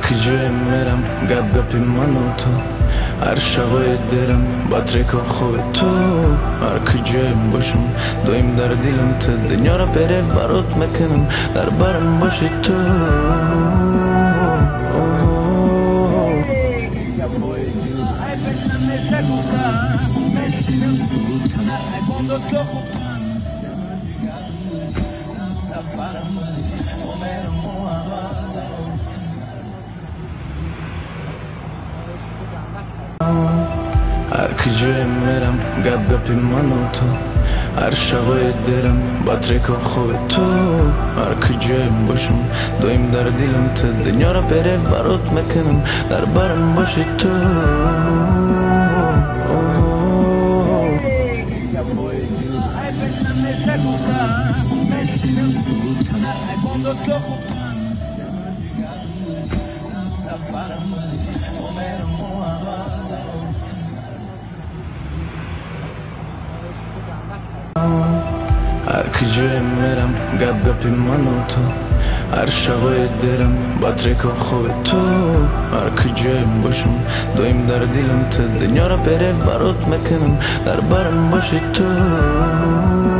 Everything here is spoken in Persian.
کجای میرم گپ گپی من و تو، هر شبای درم با تریکا خوب تو. هر کجای باشم دویم در دیلم تو، دنیا را بره ورات میکنم در برم باشی تو. هر کجای میرم گپ گپی من و تو، هر شبای درم با تریکا خوب تو. هر کجای باشم دویم در دیلم تو، دنیا را بره ورات میکنم در برم باشی تو. هر کجای میرم گپ گپی من و تو، هر شبای درم با تریکا خوب تو. هر کجای باشم دویم در دیلم تو، دنیا را بره ورات میکنم در برم باشی تو.